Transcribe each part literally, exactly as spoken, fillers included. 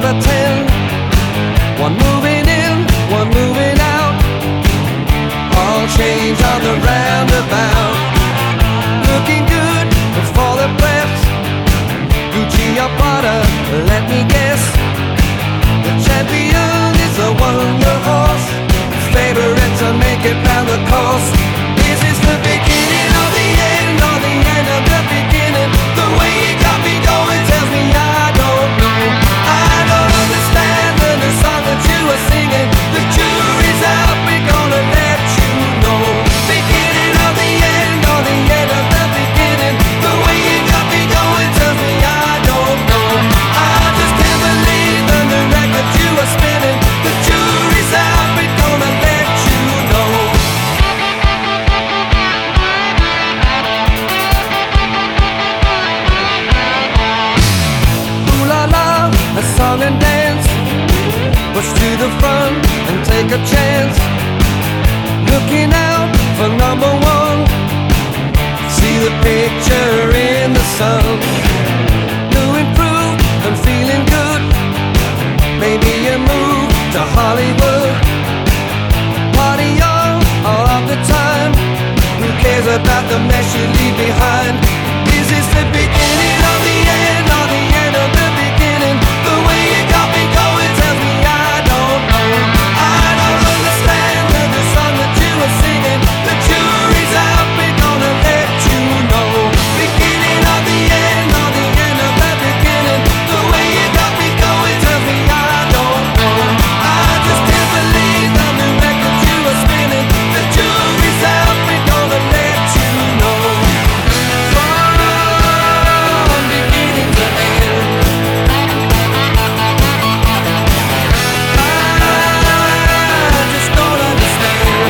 of ten. One moving in, one moving out. All change on the roundabout. Looking good before the breath. Gucci or Prada, let me guess. The champion is the wonder horse, favorite to make it round the course. Is this the beginning of the end, or the end of the beginning? The way you got me going tells me I don't know. I don't understand the new song that you were singing. The jury's out, we're gonna let you know. Beginning of the end, or the end of the beginning? The way you got me going tells me I don't know. I just can't believe the new record you were spinning. The jury's out, we're gonna let you know. Ooh la la, a song and dance. Push to the front and take a chance. Looking out for number one. See the picture in the sun. New improved and feeling good. Maybe you move to Hollywood. Party on all of the time. Who cares about the mess you leave behind? Is this the beginning of the end, or the end of the beginning? The way you got me going tells me I don't know. I don't understand the new song that you were singing. The jury's out, we're gonna let you know. Beginning of the end, or the end of the beginning? The way you got me going tells me I don't know. I just can't believe the new record you were spinning. The jury's out, we're gonna let you know. From beginning to end, I just don't understand.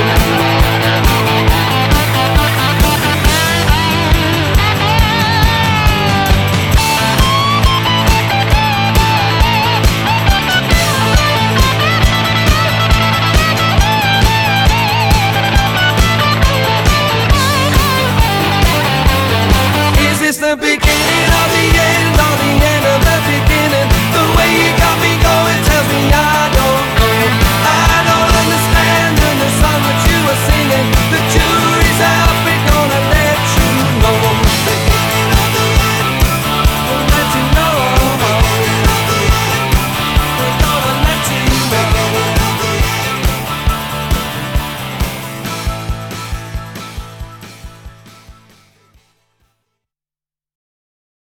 Is this the beginning?